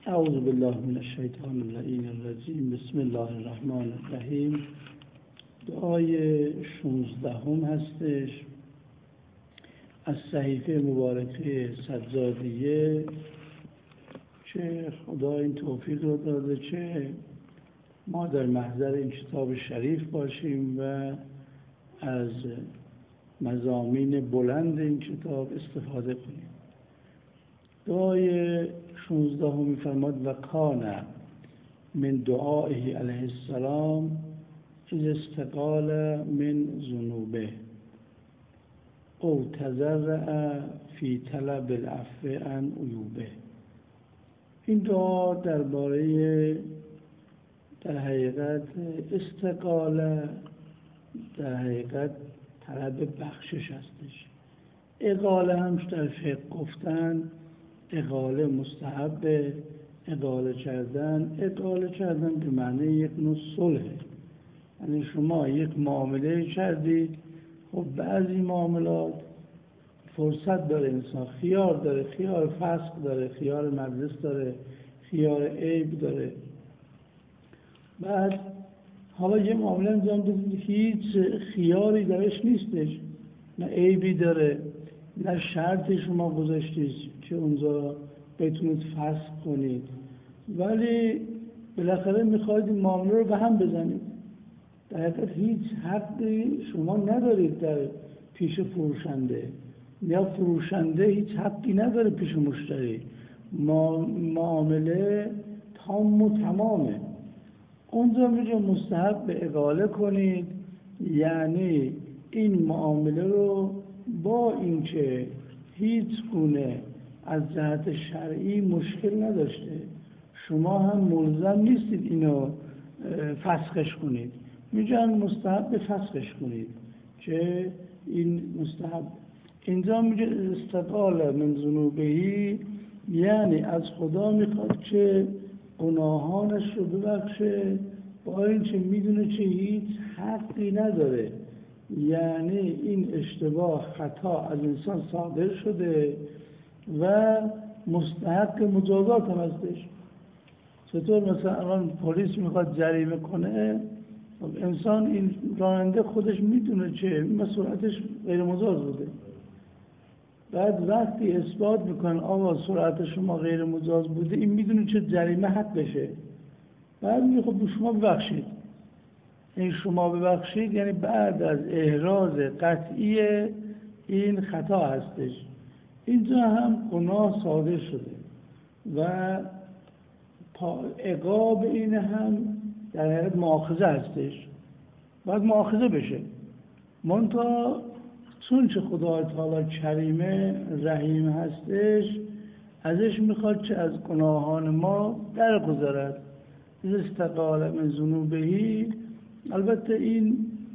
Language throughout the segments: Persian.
اعوذ بالله من الشیطان اللعین الرجیم. بسم الله الرحمن الرحیم. دعای 16 هستش از صحیفه مبارکه سجادیه. چه خدا این توفیق رو داده چه ما در محضر این کتاب شریف باشیم و از مضامین بلند این کتاب استفاده کنیم. دعای 16 می‌فرماد و کان من دعائه علیه السلام اذ استقال من ذنوبه او تضرع فی طلب العفو عن عیوبه. این دعا درباره در حقیقت استقال، در حقیقت طلب بخشش هستش. اقاله هم در فقه گفتن اقاله مستحبه، اقاله کردن به معنی یک نوع صلحه. یعنی شما یک معامله کردید، خب بعضی معاملات فرصت داره، انسان خیار داره، خیار فسق داره، خیار مجلس داره، خیار عیب داره. بعد حالا یه معامله انجام بدید هیچ خیاری درش نیستش، نه عیبی داره، نه شرطی شما گذاشتید که اونجا بتونید فسخ کنید، ولی بالاخره میخواید این معامله رو به هم بزنید. در حقیقت هیچ حقی شما ندارید در پیش فروشنده، یا فروشنده هیچ حقی نداره پیش مشتری. معامله تام و تمامه. اونجا میگه مستحب به اقاله کنید، یعنی این معامله رو با اینکه هیچ گونه از جهت شرعی مشکل نداشته، شما هم ملزم نیستید اینو فسخش کنید، میگن مستحب به فسخش کنید که این مستحب. اینجا میگه استقال من ذنوبهی، یعنی از خدا میخواد که گناهانش رو ببخشه با اینکه میدونه که هیچ حقی نداره. یعنی این اشتباه، خطا از انسان صادر شده و مستحق مجازات هم هستش. چطور مثلا الان پلیس میخواد جریمه کنه، انسان این راننده خودش میدونه که سرعتش غیر مجاز بوده، بعد وقتی اثبات میکنن آقا سرعت شما غیر مجاز بوده، این میدونه که جریمه حق بشه، بعد میگه خب شما ببخشید. این شما ببخشید یعنی بعد از احراز قطعی این خطا هستش. اینجا هم گناه صادر شده و عقاب این هم در حقیقت مؤاخذه هستش، باید مؤاخذه بشه. منتها چون که خدای تعالی کریمه رحیم هستش، ازش میخواد که از گناهان ما درگذرد. استقال من ذنوبهی، البته این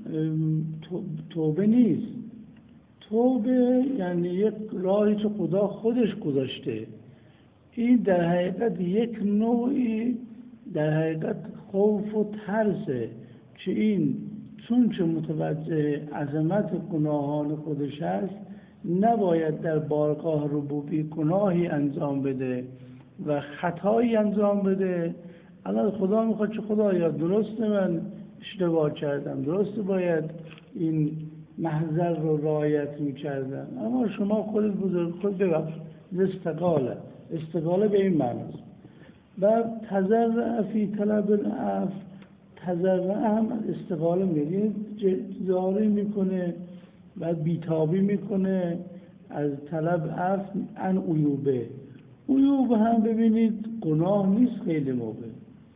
توبه نیست. توبه یعنی یک راهی که خدا خودش گذاشته. این در حقیقت یک نوعی در حقیقت خوف و ترسه که این چون که متوجه عظمت گناهان خودش هست، نباید در بارگاه ربوبی گناهی انجام بده و خطایی انجام بده. الان خدا میخواد که خدایا درسته من اشتباه کردم، درسته باید این محضر رو رعایت میکردم، اما شما خودت بزرگ خود ببخشید. استقاله به این معناست. و تضرع فی طلب العفو، تضرع هم استقاله میگه، جاری میکنه و بیتابی میکنه از طلب عفو عن عیوبه. عیوب هم ببینید گناه نیست خیلی موقع.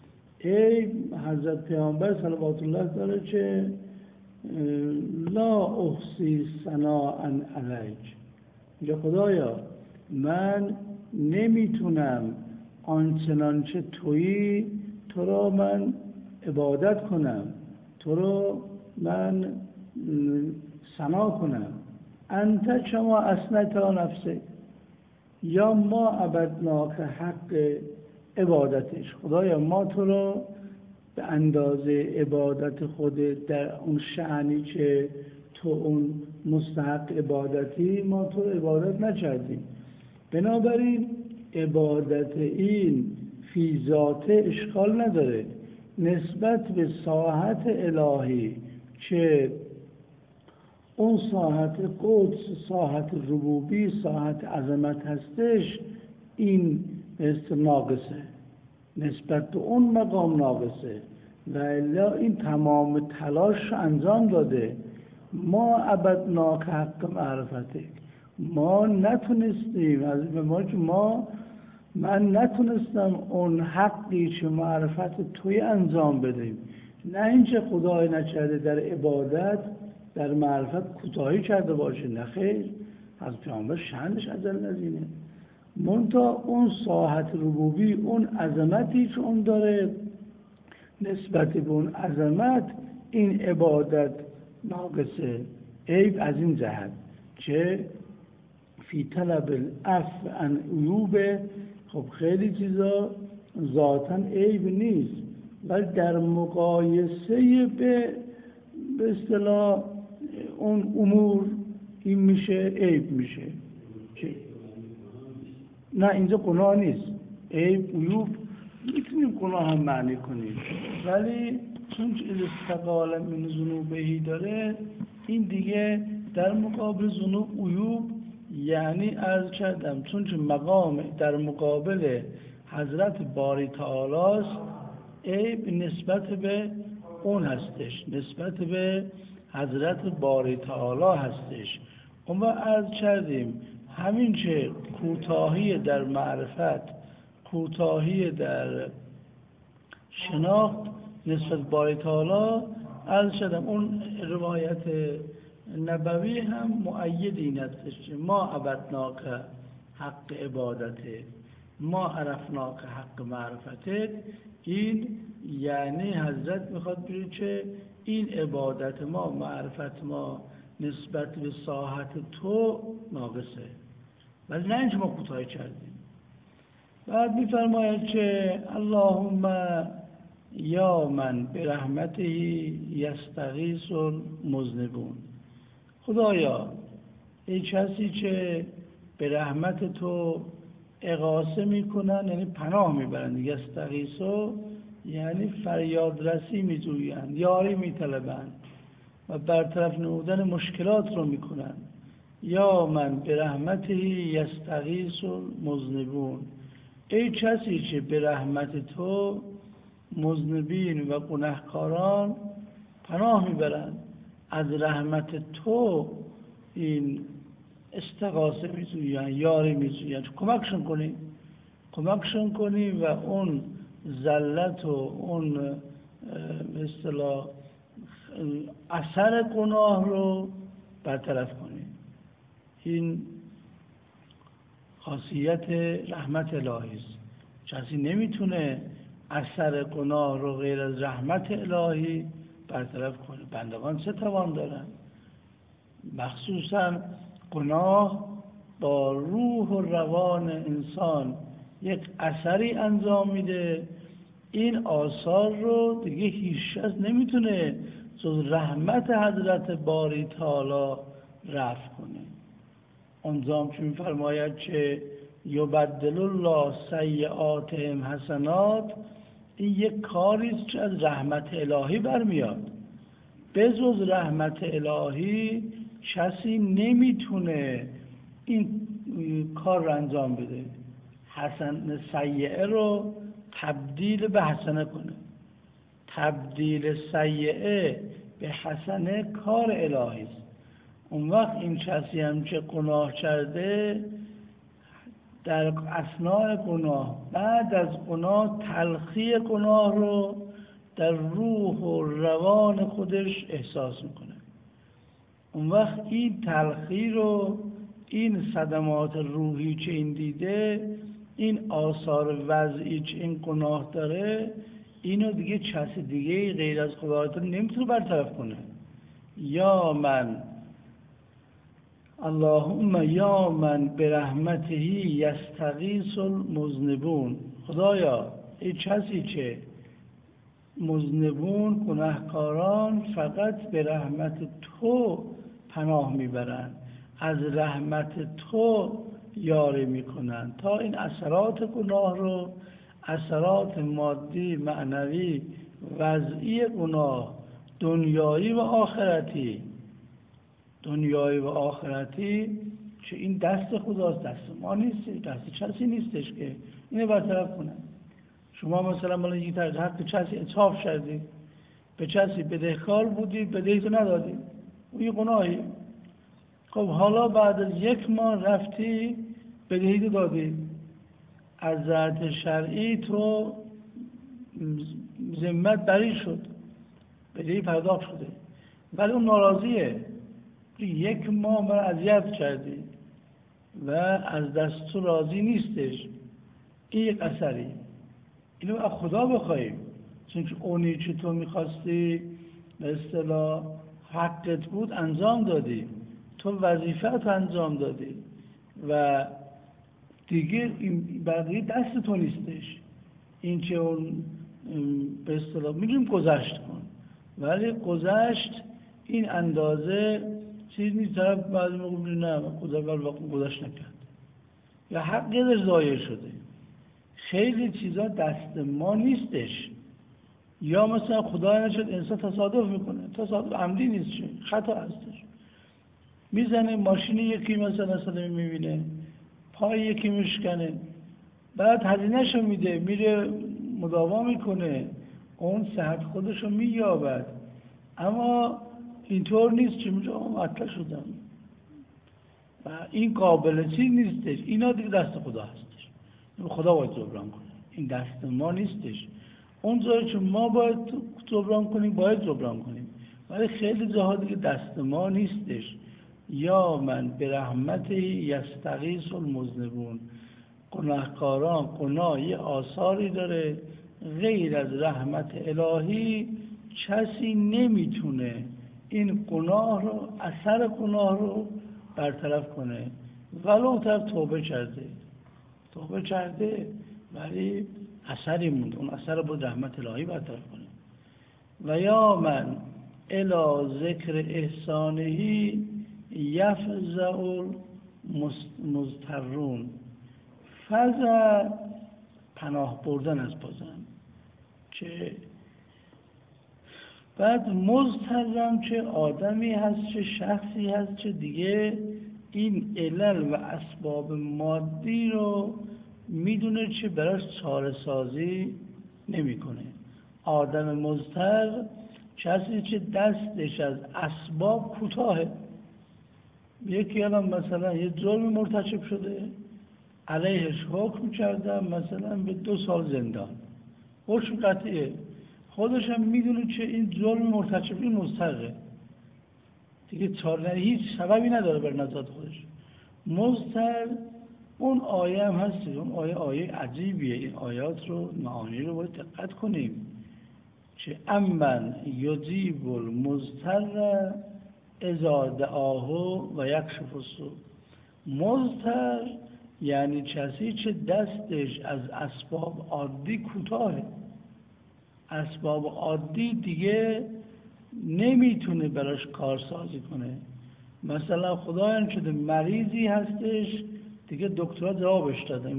حضرت پیامبر صلوات الله داره که لا احصی ثناء علیک، میگه خدایا من نمیتونم آنچنان که تویی تو را من عبادت کنم، تو رو من ثنا کنم. انت کما اثنیت علی نفسک، یا ما عبدناک حق عبادتش. خدایا ما تو رو به اندازه عبادت خودت در اون شأنی که تو اون مستحق عبادتی، ما تو عبادت نکردیم. بنابراین عبادت این فی ذاته اشکال نداره، نسبت به ساحت الهی که اون ساحت قدس، ساحت ربوبی، ساحت عظمت هستش، این ناقصه، نسبت به اون مقام ناقصه و الا این تمام تلاش انجام داده. ما عبدناک حق معرفته، ما نتونستیم از من نتونستم اون حقی که معرفت توی انجام بدیم. نه اینکه خدای نکرده در عبادت در معرفت کوتاهی کرده باشه، نه خیر، از پیامبر شأنش ازل نزینه، منتها اون ساحت ربوبی، اون عظمتی که اون داره، نسبت به اون عظمت این عبادت ناقصه. عیب از این جهت که فی طلب العفو عن عیوب، خب خیلی چیزا ذاتاً عیب نیست، ولی در مقایسه به اصطلاح اون امور این میشه عیب میشه. نه اینجا گناه نیست، عیب عیوب میتونیم گناه هم معنی کنیم، ولی چون استقال من ذنوبهی داره، این دیگه در مقابل ذنوب عیوب، یعنی عرض کردم چون که مقام در مقابل حضرت باری تعالی است، عیب نسبت به اون هستش، نسبت به حضرت باری تعالی هستش. اون عرض کردیم همین که کوتاهی در معرفت، کوتاهی در شناخت نسبت باری تعالی، عرض کردم اون روایت نبوی هم مؤید این هستش که ما عبدناک حق عبادته، ما عرفناک حق معرفته. این یعنی حضرت میخواد بگه که این عبادت ما، معرفت ما نسبت به ساحت تو ناقصه، ولی نه اینکه ما کوتاهی کردیم. بعد میفرماید که اللهم یا من برحمته یستغیث المذنبون، خدایا ای کسی که به رحمت تو اغاثه میکنن، یعنی پناه میبرن، یستغیثو یعنی فریادرسی میجویند، یاری میطلبند و برطرف نمودن مشکلات رو میکنن. یا من به رحمته یستغیث المذنبون، ای کسی که به رحمت تو مذنبین و گناهکاران پناه میبرند، از رحمت تو این استغاثه میجویند، یاری میجویند، کمکشون کنی و اون ذلت و اون به اصطلاح اثر گناه رو برطرف کنی. این خاصیت رحمت الهی است. کسی نمیتونه اثر گناه رو غیر از رحمت الهی برطرف کنه. بندگان چه توان دارن؟ مخصوصا گناه با روح و روان انسان یک اثری انجام میده، این آثار رو دیگه هیچ کس نمیتونه جز رحمت حضرت باری تعالی رفع کنه. اونجا هم که میفرماید که یبدل الله سیئاتهم حسنات، این یک کاریست که از رحمت الهی برمیاد. به جز رحمت الهی کسی نمیتونه این کار رو انجام بده، حسن سیئه رو تبدیل به حسنه کنه. تبدیل سیئه به حسنه کار الهی است. اون وقت این کسی هم که گناه کرده، در اثناء گناه، بعد از گناه، تلخی گناه رو در روح و روان خودش احساس میکنه. اون وقت این تلخی رو، این صدمات روحی که این دیده، این آثار وضعی که این گناه داره، اینو دیگه کسی دیگه غیر از خدای تعالی نمیتونه برطرف کنه. یا من اللهم یا من برحمته یستغیث المذنبون، خدایا ای کسی که مذنبون گناهکاران فقط به رحمت تو پناه میبرند، از رحمت تو یاری میکنن تا این اثرات گناه رو اثرات مادی، معنوی، وضعی گناه، دنیایی و آخرتی که این دست خداست، دست ما نیست، دست کسی نیستش که اینو برطرف کنه. شما مثلا بالا یک طرز حق کسی اطراف کردید، به کسی بدهکار بودید، بدهیتو ندادید، اون یه گناهی. خب حالا بعد از 1 ماه رفتی بدهیتو دادی، از جهت شرعی تو ذمت بری شد، بدهی پرداخت شده، ولی اون ناراضیه. 1 ماه من اذیت کردی و از دست تو راضی نیستش. این یک اثری، اینو از خدا بخوایم، چون که اونی که تو میخواستی به اصطلاح حقت بود انجام دادی، تو وظیفت انجام دادی و دیگه این بقیه دست تو نیستش. این که اون به اصطلاح میگیم گذشت کن، ولی گذشت این اندازه چیز نیست. طرف بعضی موقع میگه نه خدا گذشت نکرد یا حق یادش ضایع شده. خیلی چیزا دست ما نیستش. یا مثلا خدا نشد انسان تصادف میکنه، تصادف عمدی نیست، خطا هستش. میزنه ماشین یکی مثلا میبینه، پای یکی میشکنه، بعد هزینه‌شو میده، میره مداوا میکنه، اون صحت خودشو مییابد. اما اینطور نیست که میگه معطل شدم و این قابل چیز نیستش. اینا دیگه دست خدا هستش، خدا باید جبران کنه، این دست ما نیستش. اون جایی که ما باید جبران کنیم باید جبران کنیم، ولی خیلی جاها دیگه دست ما نیستش. یا من به رحمت یستغیث المذنبون، گناهکاران گناه یه آثاری داره، غیر از رحمت الهی کسی نمیتونه این گناه رو، اثر گناه رو برطرف کنه. ولو طرف توبه کرده ولی اثری مونده، اون اثر رو با رحمت الهی برطرف کنه. و یا من الی ذکر احسانهی یفزع المضطرون، فزع پناه بردن از بازم، که بعد مضطرم چه آدمی هست چه شخصی هست چه دیگه این علل و اسباب مادی رو میدونه چه براش چاره سازی نمیکنه. آدم مضطر کسی که دستش از اسباب کوتاهه. یکی الان مثلا یه جرم مرتکب شده، علیهش حکم کردن مثلا به 2 سال زندان، حکم قطعیه، خودش هم میدونه که این جرم مرتکب، این مضطره دیگه، چاره هیچ سببی نداره بر نجات خودش. مضطر اون آیه هم هست، اون آیه عجیبیه. این آیات رو، معانی رو باید دقت کنیم که امن یجیب المضطر اذا دعاه و یکشف السوء. مضطر یعنی کسی که دستش از اسباب عادی کوتاهه، اسباب عادی دیگه نمیتونه براش کارسازی کنه. مثلا خدایان شده مریضی هستش دیگه دکترها جوابش داده این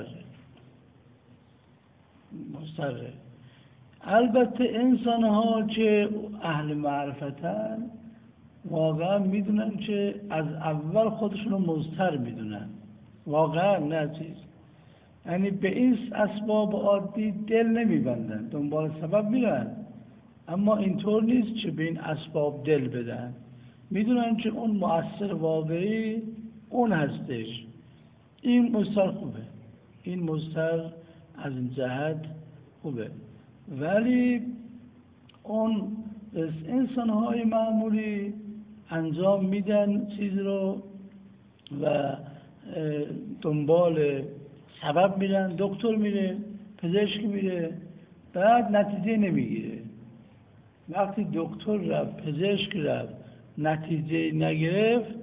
مضطره. البته انسان ها که اهل معرفتن واقعا میدونن که از اول خودشون رو مضطر میدونن، واقعا نه چیز، یعنی به این اسباب عادی دل نمیبندن، دنبال سبب میرن، اما اینطور نیست که به این اسباب دل بدن. میدونن که اون مؤثر واقعی اون هستش. این مضطر خوبه، این مضطر از این جهت خوبه. ولی اون انسان‌های معمولی انجام میدن چیز رو و دنبال سبب میرن، دکتر میره، پزشک میره، بعد نتیجه نمیگیره. وقتی دکتر رفت، پزشک رفت، نتیجه نگرفت،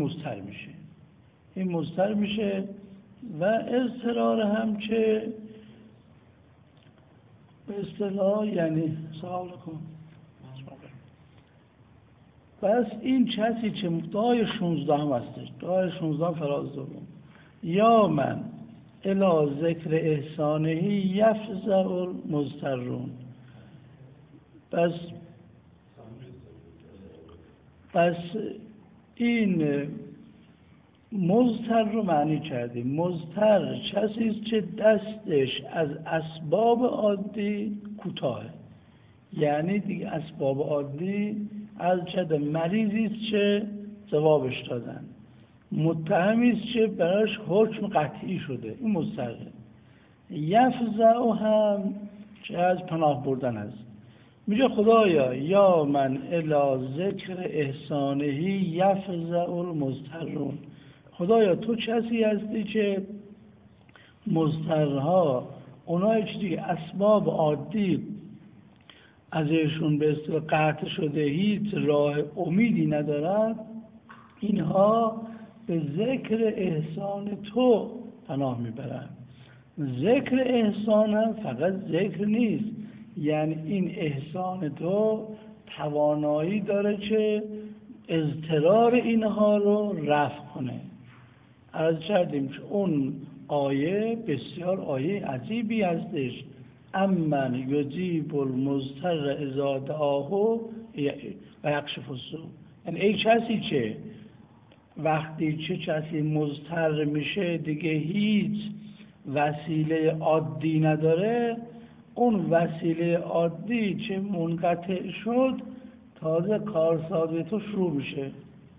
این مضطر میشه و اضطرار هم که به اصطلاح یعنی سوال کن. پس این کسی که دعای 16 هم هستش، دعای 16 فراز دوم، یا من الی ذکر احسانه یفزع المضطرون. پس این مضطر رو معنی کردیم. مضطر کسی است که دستش از اسباب عادی کوتاه، یعنی دیگه اسباب عادی از چه مریضی است که جوابش دادن، متهمی است که براش حکم قطعی شده، این مضطره. یفزع هم که از پناه بردن است. میگه خدایا یا من الی ذکر احسانه یفزع المضطرون، خدایا تو کسی هستی که مضطرها، اونایی که دیگه اسباب عادی ازشون به اصطلاح قطع شده، هیچ راه امیدی ندارن، اینها به ذکر احسان تو پناه میبرن. ذکر احسان هم فقط ذکر نیست، یعنی این احسان تو توانایی داره که اضطرار اینها رو رفع کنه. عرض کردیم که اون آیه بسیار آیه عجیبی هستش. امن یجیب المضطر اذا دعاه و یکشف السوء، یعنی ای کسی که وقتی چه کسی مضطر میشه دیگه هیچ وسیله عادی نداره، اون وسیله عادی که منقطع شد تازه کارسازی تو شروع میشه.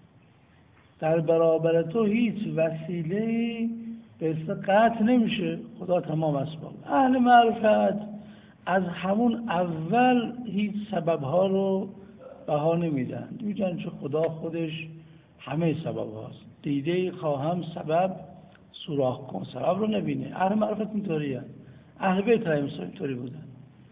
در برابر تو هیچ وسیله‌ای به قطع نمیشه. خدا تمام اسباب. اهل معرفت از همون اول هیچ سببها رو بها نمیدن، میگن که خدا خودش همه سبب هاست، دیده خواهم سبب سوراخ کن، سبب رو نبینه. اهل معرفت اینطوری هست، اهل بیت اینطوری بودن.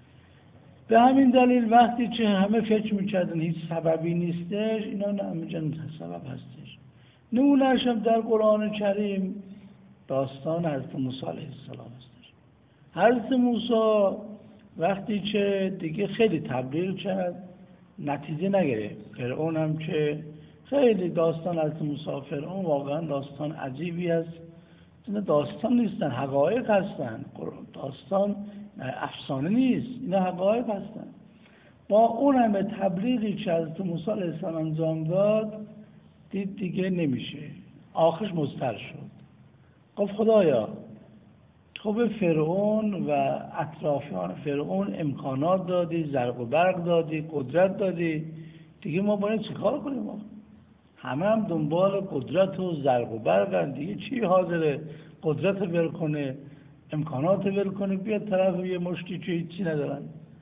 به همین دلیل وقتی که همه فکر میکردن هیچ سببی نیستش، اینا نه، میگن سبب هستش. نمونه‌اش هم در قرآن کریم داستان حضرت موسی علیه السلام هستش. حضرت موسی وقتی که دیگه خیلی تبلیغ کرد نتیجه نگرفت، فرعون هم که خیلی داستان حضرت موسی فرعون واقعا داستان عجیبی است. اینا داستان نیستن، حقایق هستن. داستان افسانه نیست، اینا حقایق هستن. با اون همه تبلیغی که حضرت موسی علیه السلام انجام داد دید دیگه نمیشه، آخرش مضطر شد. گفت خدایا تو به فرعون و اطرافیان فرعون امکانات دادی، زرق و برق دادی، قدرت دادی، دیگه ما باید چیکار کنیم؟ ما همه هم دنبال قدرت و زرق و برقن، دیگه چی حاضره قدرت ول کنه، امکانات ول کنه، بیاد طرف یه مشتی که هیچی ندارن.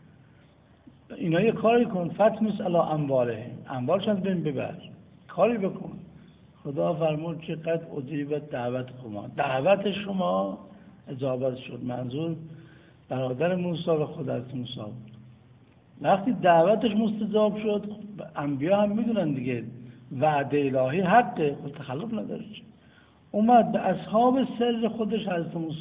اینا یه کاری کن، فتمس علی اموالشون بین ببر، کاری بکن. خدا فرمود که قد اجیبت دعوت شما، دعوت شما اجابت شد. منظور برادر موسی و خود از موسی بود. وقتی دعوتش مستجاب شد، انبیا هم میدونن دیگه وعده الهی حقه، خود تخلف نداره. اومد به اصحاب سر خودش حضرت موسی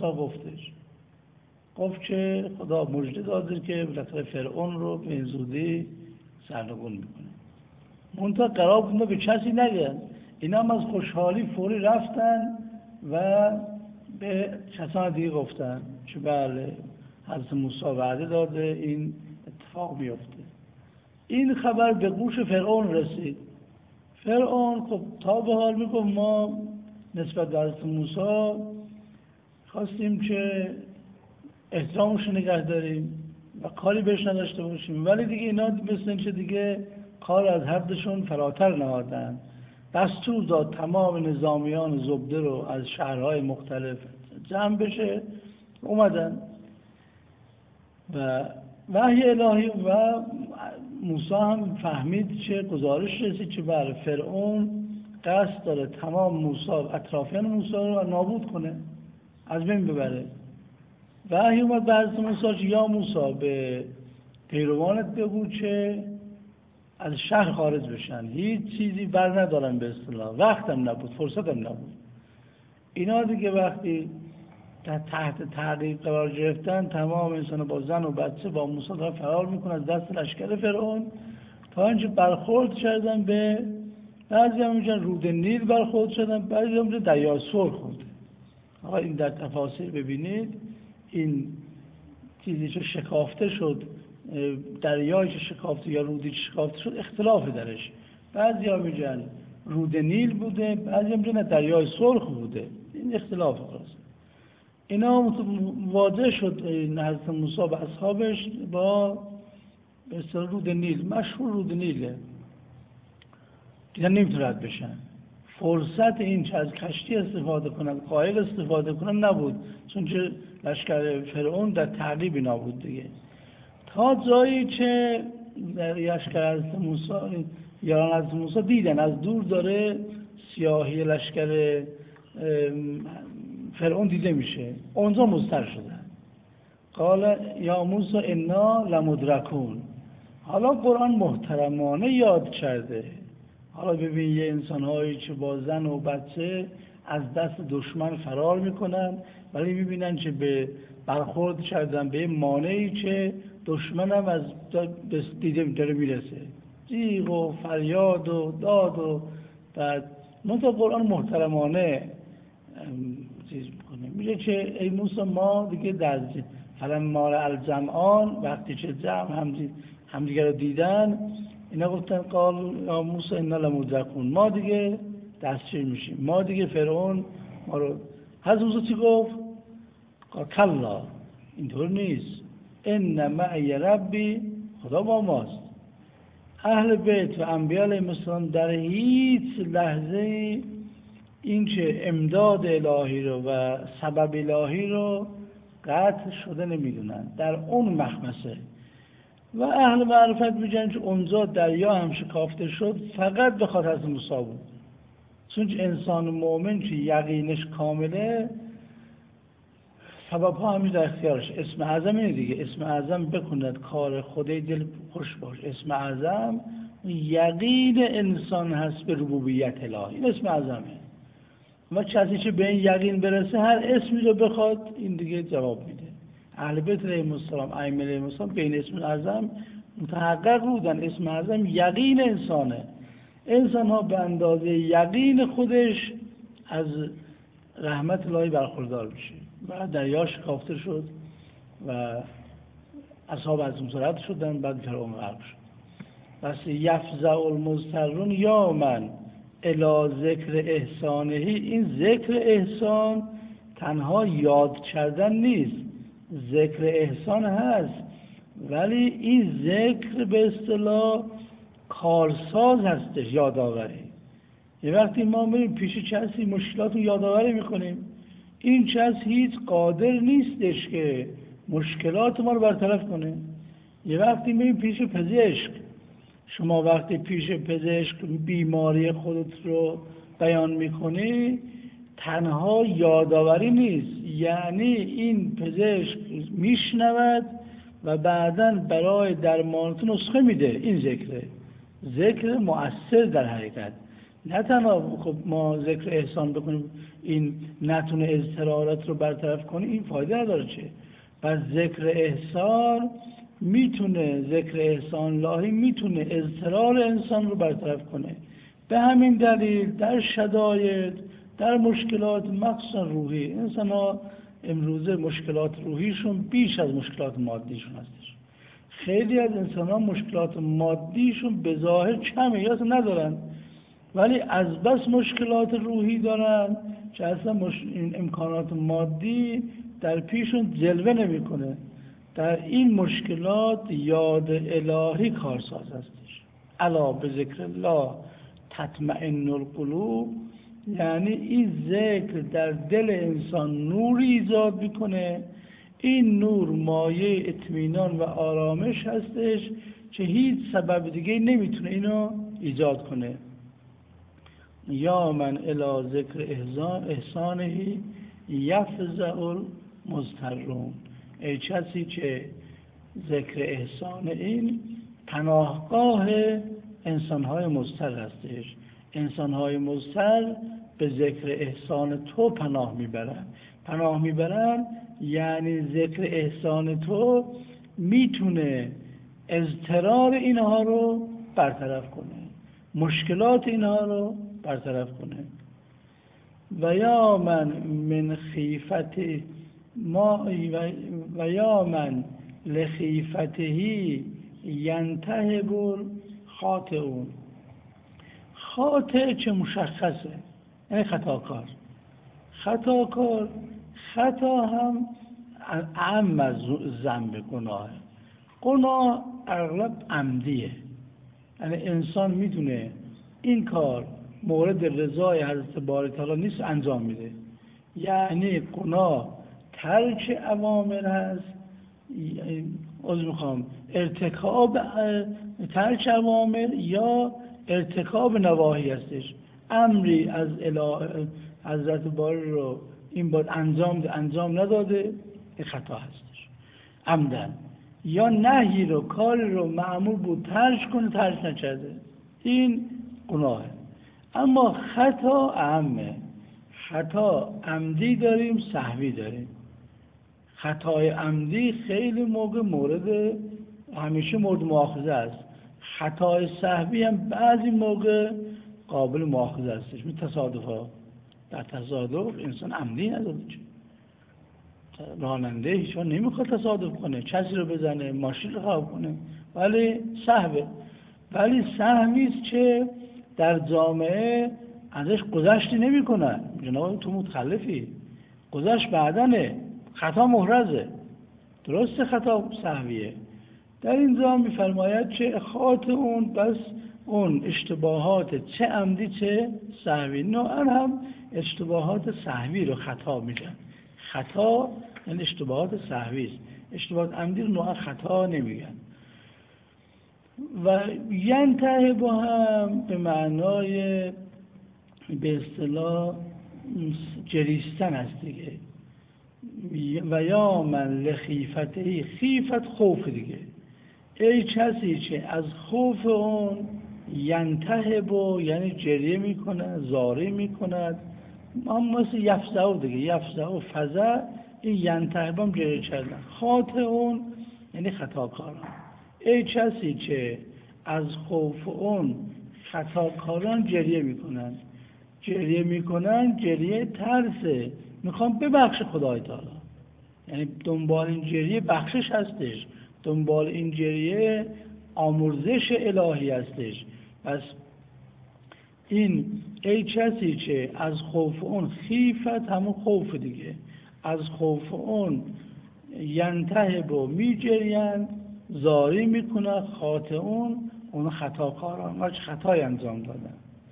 گفت که خدا مژده داده که بالاخره فرعون رو به زودی سرنگون میکنه. منتها قرار بود به کسی نگن. اینا هم از خوشحالی فوری رفتن و به کسان دیگه گفتن که بله حضرت موسی وعده داده این اتفاق میفته. این خبر به گوش فرعون رسید. فرعون خب تا به حال میگفت ما نسبت به حضرت موسی خواستیم که احترامش نگه داریم و کاری بهش نداشته باشیم، ولی دیگه اینا مثل اینکه دیگه کار از حدشون فراتر نهادن. دستور داد تمام نظامیان زبده رو از شهرهای مختلف جمع بشه، اومدن و وحی الهی و موسی هم فهمید که گزارش رسید که بله فرعون قصد داره تمام موسی اطرافیان موسی رو نابود کنه، از بین ببره. وحی اومد به حضرت موسی که یا موسی به پیروانت بگو که از شهر خارج بشن، هیچ چیزی بر ندارن، به اصطلاح وقتم نبود، فرصتم نبود. اینا دیگه وقتی تحت تعقیب قرار گرفتن، تمام انسان با زن و بچه با موسی دارن فرار میکنن از دست لشکر فرعون، تا اینکه برخورد کردن به بعضی هم میگن رود نیل برخورد شدن، بعضی هم میگن دریا سرخ خورده. آقا این در تفاسیر ببینید، این چیزی که شکافته شد، دریایی که شکافته یا رودی که شکافته شد، اختلاف درش. بعضیا میگن رود نیل بوده، بعضیا میگن دریای سرخ بوده. این اختلاف خلاص. اینا واضح شد حضرت موسی و اصحابش با به اصطلاح رود نیل، مشهور رود نیله، دیگه نمیتونه رد بشن. فرصت این که از کشتی استفاده کنند، قایق استفاده کنند نبود، چون که لشکر فرعون در تعقیب اینا بود دیگه. تا جایی که در لشکر حضرت موسی، یاران حضرت موسی دیدن از دور داره سیاهی لشکر فرعون دیده میشه، اونجا مضطر شدن. قال یا موسی انا لمدرکون. حالا قرآن محترمانه یاد کرده. حالا ببین یه انسان‌هایی که با زن و بچه از دست دشمن فرار میکنن، ولی میبینن که به برخورد کردن به مانعی که دشمن هم از دیده داره میرسه، جیغ و فریاد و داد و بعد منطقه قرآن محترمانه چیز میکنه، میگه که ای موسی ما دیگه در فلما رأى الجمعان، وقتی که جمع همدیگه رو دیدن، اینا گفتن قال یا موسی انا لمدرکون، ما دیگه دستگیر میشیم، ما دیگه فرعون ما رو. حضرت موسی چی گفت؟ قال کلا، اینطور نیست، ان معی ربی، خدا با ماست. اهل بیت و انبیاء علیهم السلام در هیچ لحظه این که امداد الهی رو و سبب الهی رو قطع شده نمیدونن در اون مخمسه. و اهل معرفت میگن که اونجا دریا هم شکافته شد فقط به خاطر از موسی بود، چون انسان مؤمن که یقینش کامله سبب ها همین در اختیارش. اسم اعظم اینه دیگه، اسم اعظم بکند کار خدای دل خوش باش. اسم اعظم یقین انسان هست به ربوبیت الهی، این اسم اعظمه. و کسی که به این یقین برسه هر اسمی رو بخواد این دیگه جواب میده. اهل بیت علیهم السلام، ائمه علیهم السلام به این اسم اعظم متحقق بودن. اسم اعظم یقین انسانه. انسان ها به اندازه یقین خودش از رحمت الهی برخوردار میشه. و دریا شکافته شد و اصحاب از مسرت شدن، بعد فرعون غرق شد. پس یفزع المضطرون یا من الی ذکر احسانه. این ذکر احسان تنها یاد کردن نیست، ذکر احسان هست، ولی این ذکر به اصطلاح کارساز هستش، یادآوری. یه وقتی ما میریم پیش کسی مشکلات رو یادآوری میکنیم، این کس هیچ قادر نیستش که مشکلات ما رو برطرف کنه. یه وقتی میریم پیش پزشک، شما وقتی پیش پزشک بیماری خودت رو بیان میکنی، تنها یادآوری نیست، یعنی این پزشک میشنود و بعداً برای درمانتون نسخه میده. این ذکر مؤثر در حقیقت. نه تنها خب ما ذکر احسان بکنیم این نتونه اضطرارات رو برطرف کنه، این فایده نداره چه. پس ذکر احسان میتونه، ذکر احسان الهی میتونه اضطرار انسان رو برطرف کنه. به همین دلیل در شدائد، در مشکلات مخصوصا روحی، انسان ها امروزه مشکلات روحیشون بیش از مشکلات مادیشون هستش. خیلی از انسان ها مشکلات مادیشون به ظاهر کمه یا اصلا ندارن، ولی از بس مشکلات روحی دارن که اصلا این امکانات مادی در پیشون جلوه نمیکنه. در این مشکلات یاد الهی کارساز هستش. الا به ذکر الله تطمئن القلوب، یعنی این ذکر در دل انسان نوری ایجاد میکنه. این نور مایه اطمینان و آرامش هستش که هیچ سبب دیگه نمیتونه اینو ایجاد کنه. یا من الی ذکر احسانه یفزع المضطرون. ای کسی که ذکر احسان این پناهگاه انسانهای مضطر هستش. انسانهای مضطر به ذکر احسان تو پناه میبرن، یعنی ذکر احسان تو میتونه اضطرار اینها رو برطرف کنه، مشکلات اینها رو برطرف کنه. و یا من من خیفت ما و یا من لخیفتهی ینتهب الخاطئون. خاطئ چه مشخصه، یعنی خطاکار. خطا هم اعم از ذنب گناه. گناه اغلب عمدیه، یعنی انسان میدونه این کار مورد رضای حضرت باری تعالی نیست انجام میده. یعنی گناه ترک اوامر هست، ارتکاب ترک اوامر یا ارتکاب نواهی هستش. امری از حضرت باری رو این باید انجام نداده، این خطا هستش عمدن. یا نهی رو، کاری رو معمول بود ترک کنه، ترک نکرده، این گناهه. اما خطا اهمه. خطا عمدی داریم، سهوی داریم. خطای عمدی خیلی موقع همیشه مورد مؤاخذه است. خطای سهوی هم بعضی موقع قابل مؤاخذه استش. در تصادف انسان عمدی نداره. راننده هیچ وقت نمیخواد تصادف کنه، کسی رو بزنه، ماشین رو خراب کنه، ولی سهوی است که در جامعه ازش گذشتی نمیکنن. جناب تو متخلفی، گذشت بعدنه، خطا محرزه. درسته خطا سهویه. در اینجا میفرماید که خاطئون بس اون اشتباهات چه عمدی چه سهوی، نوعا هم اشتباهات سهوی رو خطا میگن. خطا یعنی اشتباهات سهوی است. اشتباهات عمدی رو نوعا خطا نمیگن. و ینتهی با هم به معنای به اصطلاح جریستن است دیگه. و یا من لخیفته، خیفت خوف دیگه. ای کسی که از خوف اون ینتهب یعنی جریه میکنه، زاری میکند. اما مثل یفزعو دیگه، یفزعو فزع، این ینتهب هم جریه کردن. خاطئون یعنی خطاکاران. ای کسی که از خوف اون خطاکاران جریه میکنن، جریه ترسه، میخوام ببخش خدای تعالی. یعنی دنبال این جریه بخشش هستش، دنبال این جریه آمرزش الهی هستش. پس این ای کسی که از خوف اون، خیفت همون خوف دیگه، از خوف اون ینتهب و میجرین، زاری میکنه. خاطئون اون خطاکاران، وقت خطای انجام دادن.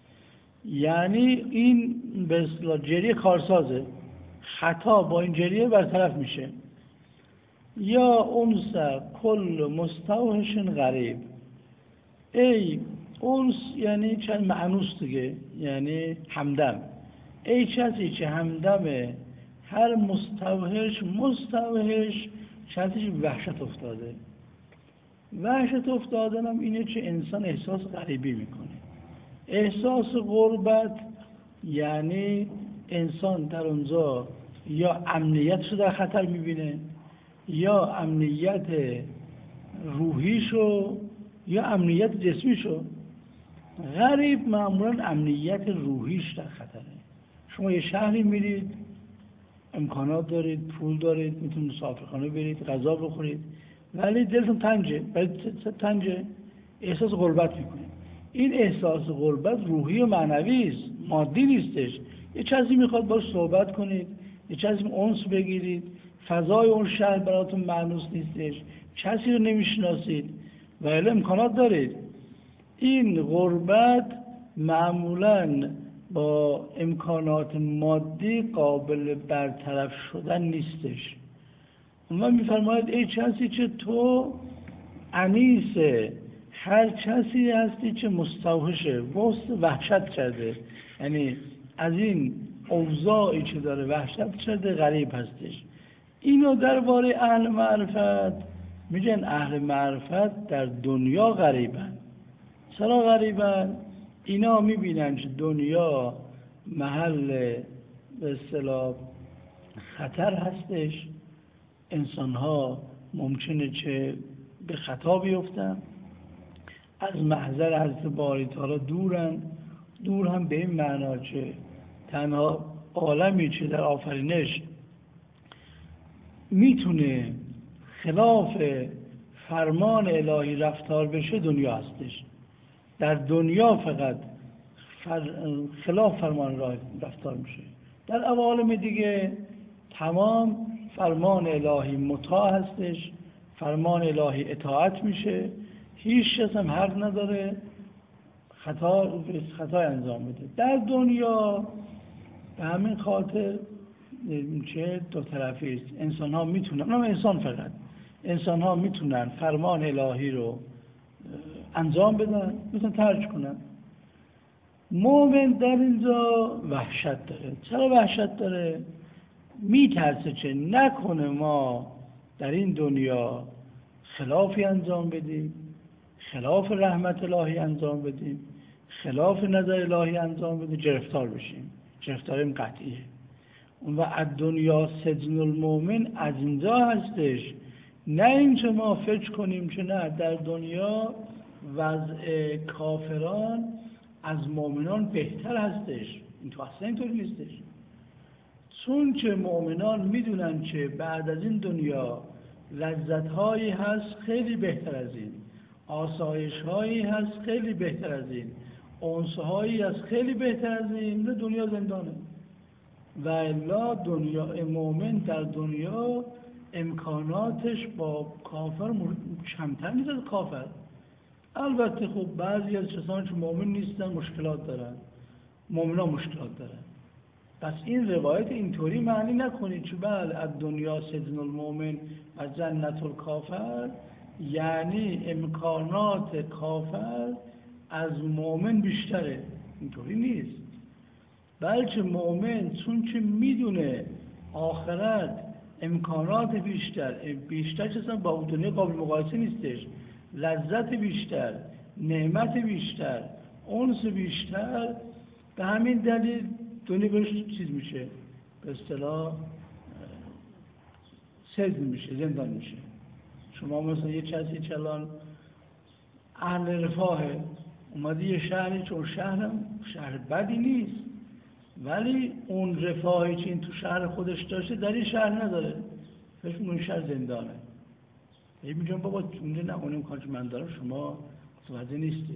یعنی این به اصطلاح جریه کارسازه، خطا با این جریه برطرف میشه. یا انس کل مستوحش غریب. ای انس یعنی چند معنوس دیگه، یعنی همدم. ای کسی که همدمه هر مستوحش کسی وحشت افتاده. وحشت افتادن هم اینه که انسان احساس غریبی میکنه. احساس غربت یعنی انسان در اونجا یا امنیتشو در خطر میبینه، یا امنیت روحیشو، یا امنیت جسمیشو. غریب معمولا امنیت روحیش در خطره. شما یه شهری میرید، امکانات دارید، پول دارید، میتونید مسافرخانه برید، غذا بخورید، ولی دلتون تنجه، احساس غربت میکنید. این احساس غربت روحی و معنوی است، مادی نیستش. یه چیزی میخواد باش صحبت کنید، یه چیزی انس بگیرید، فضای اون شهر براتون معنوس نیستش، کسی رو نمیشناسید ولی امکانات دارید. این غربت معمولاً با امکانات مادی قابل برطرف شدن نیستش. اما میفرماید ای کسی که تو انیسه هر کسی هستی که مستوحشه، وحشت کرده، یعنی از این اوضاعی که داره وحشت کرده، غریب هستش. اینو درباره اهل معرفت میگن اهل معرفت در دنیا غریبن. چرا غریبن؟ اینا میبینن که دنیا محل به اصطلاح خطر هستش، انسان‌ها ممکنه که به خطا بیفتن، از محضر حضرت باری تعالی دور هم به این معنا که تنها عالمی که در آفرینش میتونه خلاف فرمان الهی رفتار بشه دنیا هستش. در دنیا فقط خلاف فرمان الهی رفتار میشه. در عوالم دیگه تمام فرمان الهی مطاع هستش، فرمان الهی اطاعت میشه، هیچ کس هم حق نداره خطا انجام بده. در دنیا به همین خاطر چه دو طرفی است. انسان ها میتونن، انسان ها میتونن فرمان الهی رو انجام بدن، میتونن ترک کنن. مومن در اینجا وحشت داره. چرا وحشت داره؟ میترسه چه نکنه ما در این دنیا خلافی انجام بدیم، خلاف رحمت الهی انجام بدیم، خلاف نظر الهی انجام بدیم، گرفتار بشیم. گرفتاریم قطعیه. و از دنیا سجن المؤمن از اینجا هستش، نه اینکه ما فکر کنیم که نه در دنیا وضع کافران از مؤمنان بهتر هستش. این تو اصلا اینطور نیستش. چون که مؤمنان میدونن که بعد از این دنیا لذت‌هایی هست خیلی بهتر از این، آسایش‌هایی هست خیلی بهتر از این، انس‌هایی هست خیلی بهتر از این. دنیا زندانه. و الا دنیا مؤمن در دنیا امکاناتش با کافر کمتر نیست از کافر. البته خب بعضی از کسانی که مؤمن نیستن مشکلات دارن، مؤمنان مشکلات دارن. پس این روایت اینطوری معنی نکنید که بله از دنیا سجن المؤمن و جنت الکافر یعنی امکانات کافر از مؤمن بیشتره. اینطوری نیست. بلکه مؤمن چون که میدونه آخرت امکانات بیشتر چیزا با دنیا قابل مقایسه نیستش، لذت بیشتر، نعمت بیشتر، انس بیشتر، به همین دلیل دنیا بهش چیز میشه، به اصطلاح سجن میشه، زندان میشه. شما مثلا یه کسی که الان اهل رفاهه اومده یه شهری که اون شهرم شهر بدی نیست، ولی اون رفاهی که این تو شهر خودش داشته در این شهر نداره، فکر اون شهر زندانه. یه میگم بابا اونجا نه، اون امکان که من دارم شما متوجه نیستید.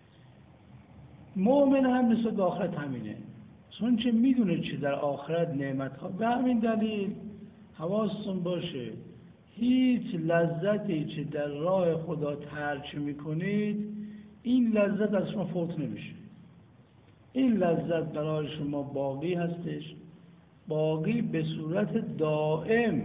مؤمن هم مثل آخرت همینه، چون که میدونه چه در آخرت نعمت ها. به همین دلیل حواستون باشه هیچ لذتی که در راه خدا ترک میکنید این لذت از شما فوت نمیشه. این لذت برای شما باقی هستش، باقی به صورت دائم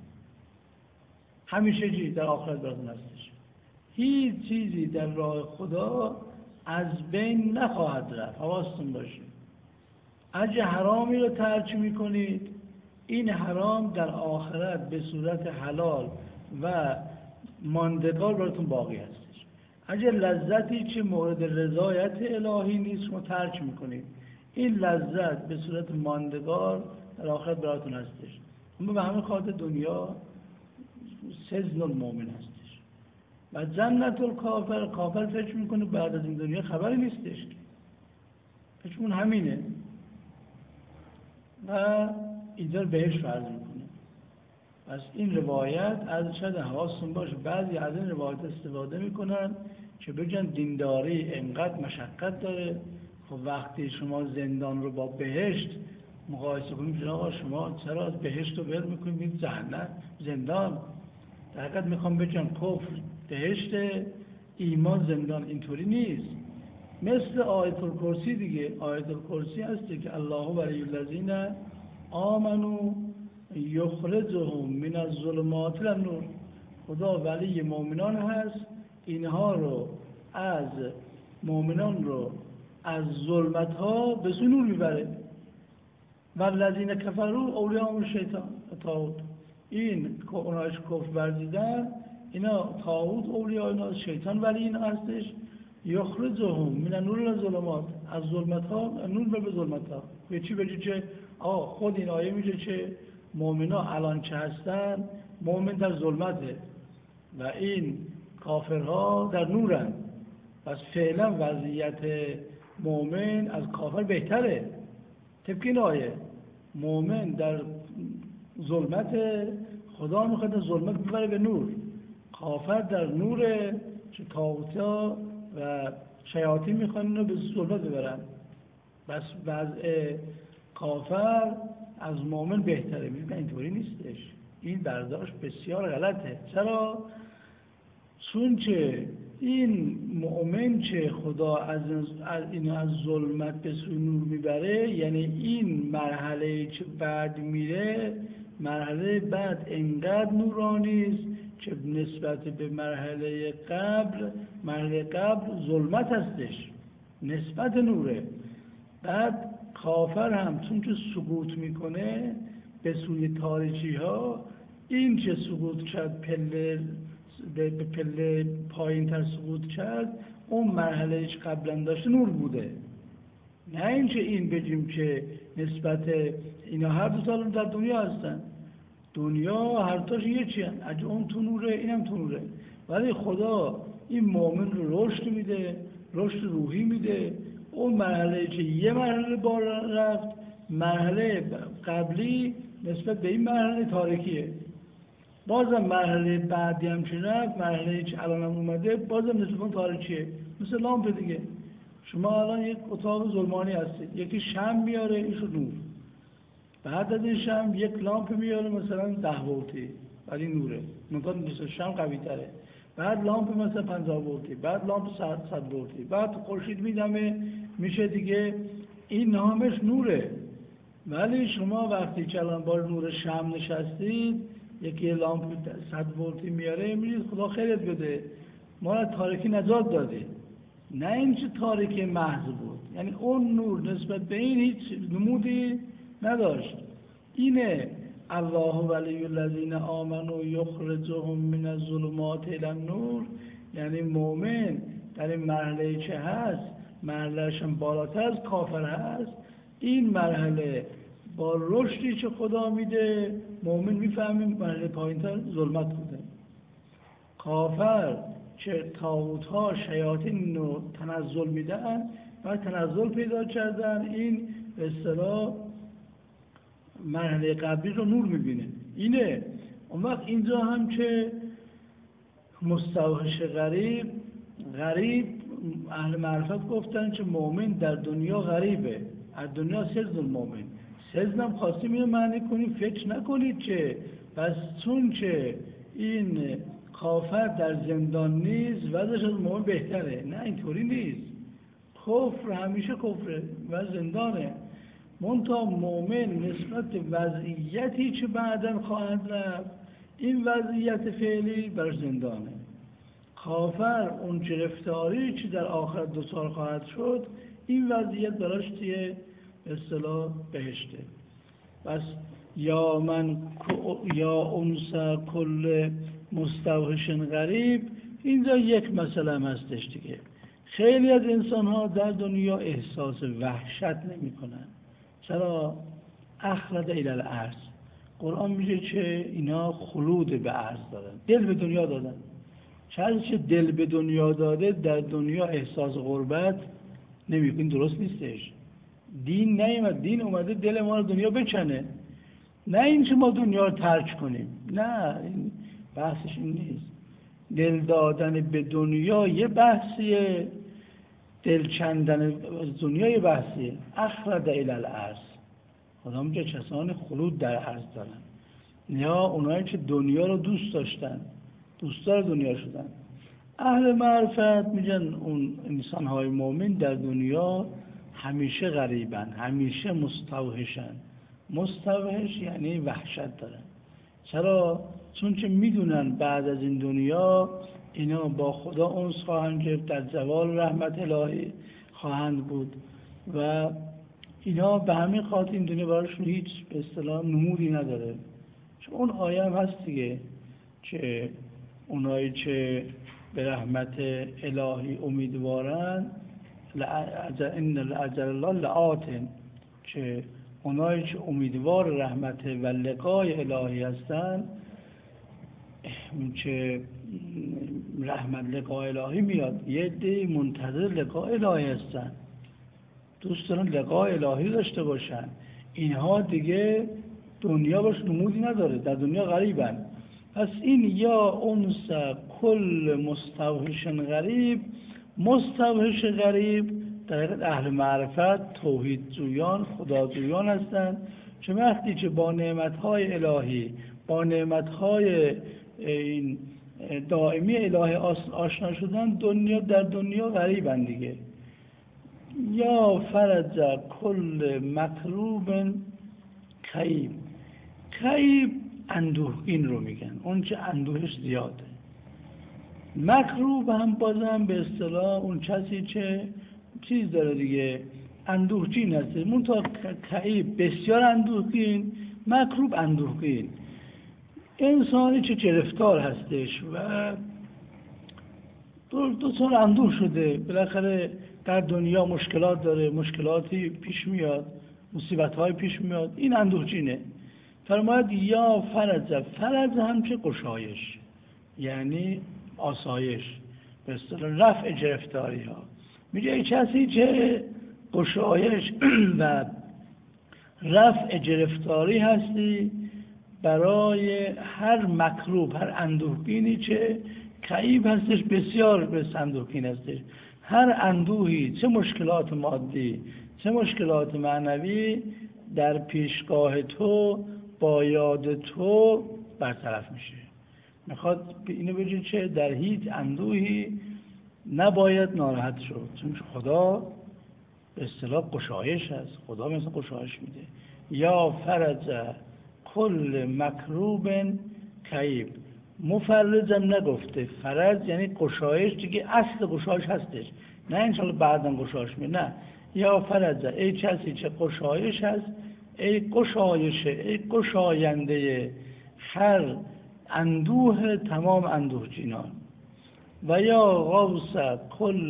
همیشگی در آخرت براتون هستش. هیچ چیزی در راه خدا از بین نخواهد رفت. حواستون باشه اگه حرامی رو ترک میکنید این حرام در آخرت به صورت حلال و ماندگار براتون باقی هستش. اگه لذتی که مورد رضایت الهی نیست شما ترک میکنید این لذت به صورت ماندگار در آخرت براتون هستش. اما به همین خاطر دنیا سجن المؤمن هستش. و جنت الکافر، کافر فکر میکنه بعد از این دنیا خبری نیستش، فکر اون همینه و اینجا بهش فرض میکنه. پس این روایت از شاید حواستون باشه بعضی از این روایت استفاده میکنن که بگن دینداری انقدر مشقت داره. خب وقتی شما زندان رو با بهشت مقایسه کنید آقا شما چرا از بهشت رو ول میکنید جهنم زندان؟ در حقیقت میخوام بگم کفر بهشت، ایمان زندان. اینطوری نیست. مثل آیت الکرسی دیگه. آیت الکرسی هستی که الله ولی الذین آمنوا یخرجهم من الظلمات الی النور. خدا ولی مؤمنان هست، اینها رو از مؤمنان رو از ظلمت ها به سوی نور میبره. والذین کفروا اولیاءهم الشیطان طاغوت. این که اونهاش کفر ورزیدن اینا طاغوت اولیاء اینا، شیطان ولی این هستش. یخرجهم من النور الی الظلمات، از ظلمت ها نور به ظلمت ها. به چی بگی که خود این آیه میگه که مؤمنا الان که هستن مؤمن در ظلمته و این کافرها در نورن. پس فعلا وضعیت مؤمن از کافر بهتره طبق این آیه. مؤمن در ظلمت، خدا میخواد ظلمت ببره به نور. کافر در نور، چه طاغوت‌ها و شیاطین میخوان اینو به ظلمت ببرن. بس وضع کافر از مؤمن بهتره. میگه اینطوری نیستش، این برداشت بسیار غلطه. چرا؟ چون که این مؤمن چه خدا از ظلمت به سوی نور میبره، یعنی این مرحله که بعد میره، مرحله بعد انقدر نورانی است که نسبت به مرحله قبل ظلمت هستش، نسبت نوره. بعد کافر هم چون که سقوط میکنه به سوی تاریکی ها، این که سقوط کرد به پله پایین تر سقوط کرد، اون مرحله که قبلا داشته نور بوده. نه اینکه این بگیم که نسبت اینا هر دو تا در دنیا هستن، دنیا هر تاش یکی هستن، اگه اون تو نوره اینم تو نوره. ولی خدا این مؤمن رو رشد میده، رشد روحی میده. اون مرحله که یه مرحله بالا رفت، مرحله قبلی نسبت به این مرحله تاریکیه. بازم مرحله بعدی هم که رفت، مرحله که الان هم اومده، بازم نسبت تاریکیه. مثل لامپ دیگه. شما الان یک اتاق ظلمانی هستید، یکی شمع میاره، این شد نور. بعد از این شمع یک لامپ میاره مثلا 10 ولتی، ولی نوره. مثلا شمع قوی تره. بعد لامپ مثلا 50 ولتی، بعد لامپ 100 ولتی، بعد خورشید میدمه میشه دیگه، این نامش نوره. ولی شما وقتی که الان با نور شمع نشستید، یکی لامپ 100 ولتی میاره، میگید خدا خیرت بده، ما را تاریکی نجات داده. نه اینکه تاریکی محض بود، یعنی اون نور نسبت به این هیچ نمودی نداشت. اینه الله ولی الذین آمنوا یخرجهم من الظلمات الی النور، یعنی مؤمن در این مرحله که هست، مرحله‌اش هم بالاتر از کافر هست. این مرحله با رشدی که خدا میده، مؤمن میفهمه مرحله پایین‌تر ظلمت بوده. کافر که طاغوت‌ها شیاطین رو تنزل میدن و تنزل پیدا کردن، این به اصطلاح مرحله قبلی رو نور میبینه. اینه اون وقت اینجا هم که مستوحش غریب اهل معرفت گفتن که مؤمن در دنیا غریبه، از دنیا سزد المؤمن. سزد هم خواستیم اینو معنی کنیم، فکر نکنید که بس چون که این کافر در زندان نیست وضعش از مؤمن بهتره. نه اینطوری نیست. کفر همیشه کفره و زندانه. منتها مؤمن نسبت وضعیتی که بعداً خواهد رفت، این وضعیت فعلی بر زندانه. کافر اون گرفتاری که در آخرت دچار خواهد شد، این وضعیت براش به اصطلاح بهشته. پس یا انس کل مستوحش غریب، اینجا یک مسئله هم هستش دیگه. خیلی از انسان ها در دنیا احساس وحشت نمی کنن. چرا؟ اخلد الی الارض. قرآن میگه که اینا خلود به ارض دارن، دل به دنیا دادن. چرا که دل به دنیا داده در دنیا احساس غربت نمی کنه. درست نیستش. دین نیامد، دین اومده دل ما رو دنیا بکنه، نه این که ما دنیا رو ترک کنیم. نه، این بحثش این نیست. دل دادن به دنیا یه بحثیه، دل کندن از دنیا یه بحثیه. اخلد الی الارض، خدا میگه کسان خلود در ارض دارن، یا اونایی که دنیا رو دوست داشتن، دوستدار دنیا شدن. اهل معرفت میگن اون انسان‌های مؤمن در دنیا همیشه غریبن، همیشه مستوحشن. مستوحش یعنی وحشت دارن. چرا؟ چون که میدونن بعد از این دنیا اینا با خدا انس خواهند گرفت، در زوال رحمت الهی خواهند بود و اینا به همین خاطر این دنیا براشون هیچ به اصطلاح نمودی نداره. چون اون آیه هم هست دیگه که اونایی که به رحمت الهی امیدوارن ان الاجر الله لآت، که اونایی که امیدوار رحمت و لقای الهی هستن، که رحمت لقای الهی میاد، یه عده منتظر لقای الهی هستن، دوست دارن لقای الهی داشته باشن. اینها دیگه دنیا باش نمودی نداره، در دنیا غریبن. پس این یا انس کل مستوحش غریب، مستوحش غریب در حقیقت اهل معرفت، توحید جویان، خدا جویان هستند که وقتی که با نعمتهای الهی، با نعمتهای این دائمی الهی آشنا شدن، در دنیا غریبن دیگه. یا فرج کل مکروب کئیب، کئیب اندوهگین رو میگن، اون که اندوهش زیاده. مکروب هم بازم به اصطلاح اون کسی که چیز داره دیگه، اندوهگین هست. منتها کئیب بسیار اندوهگین، مکروب اندوهگین، انسانی که گرفتار هستش و دو اندوه شده، بالاخره در دنیا مشکلات داره، مشکلاتی پیش میاد، مصیبت‌های پیش میاد، این اندوهگینه. فرماید یا فرج، فرج هم که گشایش، یعنی آسایش، به اصطلاح رفع گرفتاری ها. میگه ای کسی که گشایش و رفع گرفتاری هستی برای هر مکروب، هر اندوهگینی که کئیب هستش، بسیار به اندوهگین هستش. هر اندوهی، چه مشکلات مادی چه مشکلات معنوی، در پیشگاه تو با یاد تو برطرف میشه. میخواد اینو بگه که در هیچ اندوهی نباید ناراحت شد، چون خدا به اصطلاح گشایش هست، خدا مثل گشایش میده. یا فرج کل مکروب کئیب، مفرجم نگفته، فرج یعنی گشایش دیگه، اصل گشایش هستش، نه انشالله بعدم گشایش میده، نه. یا فرج، ای کسی که گشایش هست، ای گشایشه، ای گشاینده هر اندوه تمام اندوه جینان. و یا غوث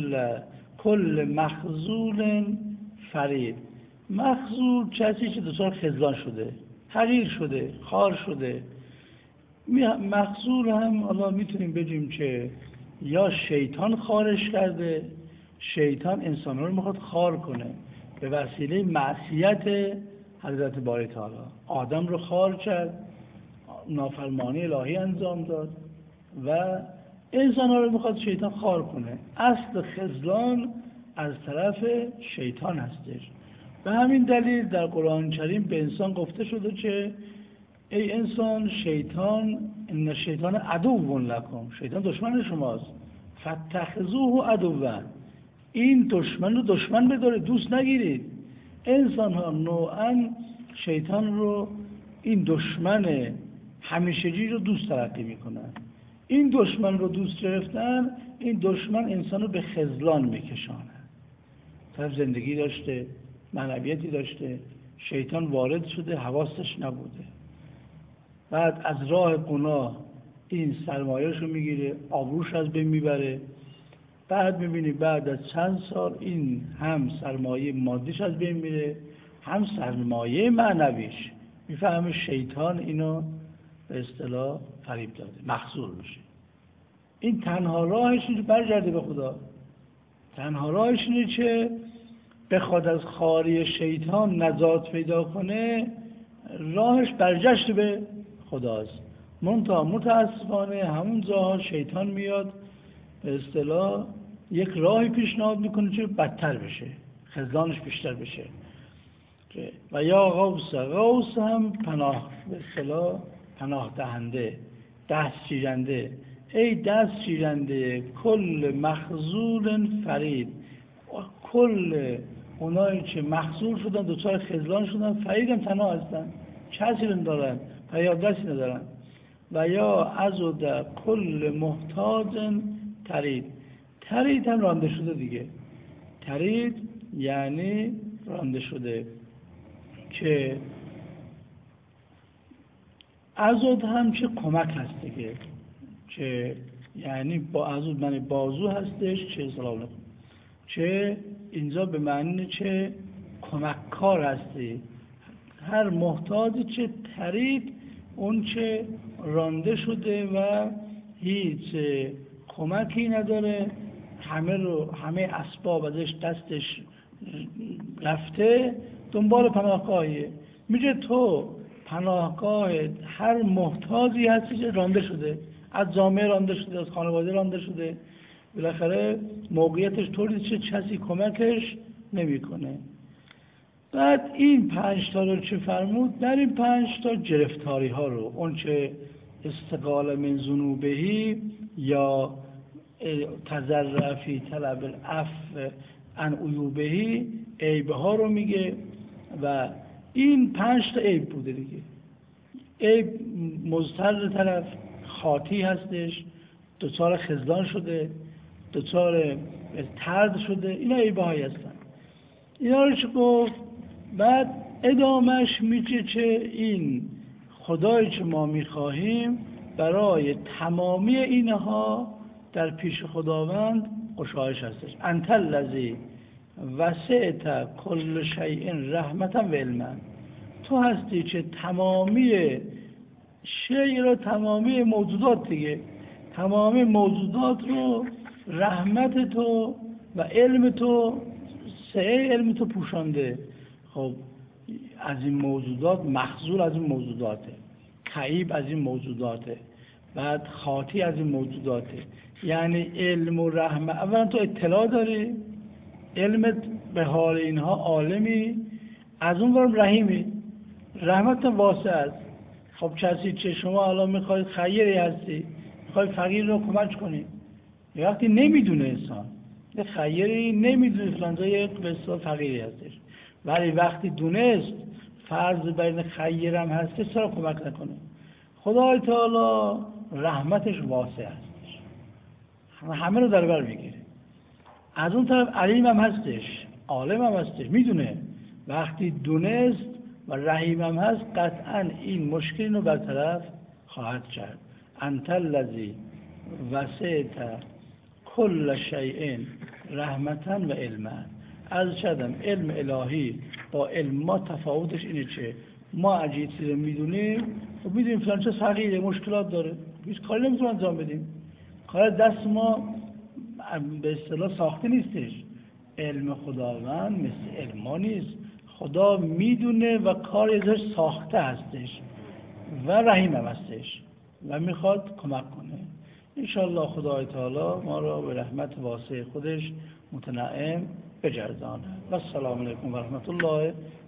کل مخذول فرید، مخذول کسی که دچار خذلان شده، حقیر شده، خوار شده. مخذول هم حالا میتونیم بگیم که یا شیطان خارش کرده، شیطان انسان رو میخواد خار کنه به وسیله معصیت حضرت باری تعالی. آدم رو خار کرد، نافرمانی الهی انجام داد و انسان ها رو میخواد شیطان خار کنه. اصل خذلان از طرف شیطان هستش. به همین دلیل در قرآن کریم به انسان گفته شده که ای انسان، شیطان، ان الشیطان عدو لکم، شیطان دشمن شماست، فاتخذوه عدوا، این دشمن رو دشمن بدارید، دوست نگیرید. انسان ها نوعا شیطان رو، این دشمن همیشگی رو دوست تلقی میکنن. این دشمن رو دوست گرفتن، این دشمن انسان رو به خذلان میکشانه. طرف زندگی داشته، معنویتی داشته، شیطان وارد شده، حواسش نبوده، بعد از راه گناه این سرمایه‌اش رو میگیره، آبروش از بین میبره. بعد میبینی بعد از چند سال این هم سرمایه مادیش از بین میره، هم سرمایه معنویش. میفهمه شیطان اینو به اصطلاح فریب داده، مخذول میشه. این تنها راهش اینه برگرده به خدا، تنها راهش اینه که بخواد از خواری شیطان نجات پیدا کنه، راهش برگشت به خداست. منتها متاسفانه همون جاها شیطان میاد به اصطلاح یک راهی پیشنهاد میکنه که بدتر بشه، خذلانش بیشتر بشه. و یا غوث، غوث هم پناه، به اصطلاح پناه دهنده، دست گیرنده. ای دست گیرنده کل مخذول فرید، کل اونایی که مخذول شدن، دوچار خذلان شدن، فرید هم تنها هستن، کسی رو دارن، فریاد دستی ندارن. و یا عزد کل محتاج ترید، ترید هم رانده شده دیگه. ترید یعنی رانده شده، که عزد هم که کمک هست دیگه، که یعنی با عزد معنی بازو هستش، چه سلام، چه اینجا به معنی چه کمک کار هستی. هر محتاجی که ترید، اون که رانده شده و هیچ کمکی نداره، همه اسباب ازش دستش رفته، دنبال پناهگاهیه. میگه تو پناهگاه هر محتاجی هستی که رانده شده، از جامعه رانده شده، از خانواده رانده شده، بالاخره موقعیتش طوری چه کسی کمکش نمیکنه. بعد این 5 تا رو چه فرمود؟ در این 5 تا گرفتاری ها رو، اون چه استقال من ذنوبهی یا تضرع فی طلب العفو عن عیوبهی، عیبه ها رو میگه و این 5 تا عیب بوده دیگه. عیب مضطر طرف خاطی هستش، دچار خذلان شده، دچار طرد شده، اینا عیبه هایی هستن. اینا رو چه گفت؟ بعد ادامش میگه که این خدایی که ما میخواهیم برای تمامی اینها در پیش خداوند گشایش هستش. انت الذی وسعت کل شیء رحمتا و علما، تو هستی که تمامی شیء رو، تمامی موجودات دیگه، تمامی موجودات رو رحمت تو و علم تو، سعه علم تو پوشانده. خب از این موجودات، مخزول از این موجوداته، خیب از این موجوداته، بعد خاطی از این موجوداته. یعنی علم و رحمت، اولا تو اطلاع داری، علمت به حال اینها عالمی، از اون ورم رحیمی، رحمت واسع است. خب کسی که شما الان میخواید خیری هستی، میخواید فقیر رو کمک کنی، وقتی نمیدونه انسان یه خیری، نمیدونه فلانجا یک بسیار فقیری هستش، ولی وقتی دونست فرض بین خیرم هستش، چرا کمک نکنه؟ خدای تعالی رحمتش واسع هستش، همه رو در بر میگیره. از اون طرف علیم هم هستش، عالم هم هستش، میدونه. وقتی دونست و رحیم هم هست، قطعا این مشکل رو برطرف خواهد کرد. انت الذی وسعت کل شیء رحمتا و علما. از شدم علم الهی با علم ما تفاوتش اینه که ما اگه چیزی میدونیم، خب میدونیم فلان چه فقیره، مشکلات داره، هیچ کاری نمیتونیم انجام بدیم، کار دست ما به اصطلاح ساخته نیستش. علم خداوند مثل علم ما نیست، خدا میدونه و کار ازش ساخته هستش و رحیم هم هستش و میخواد کمک کنه. انشاءالله خدای تعالی ما را به رحمت واسع خودش متنعم بگردانه. و السلام علیکم و رحمت الله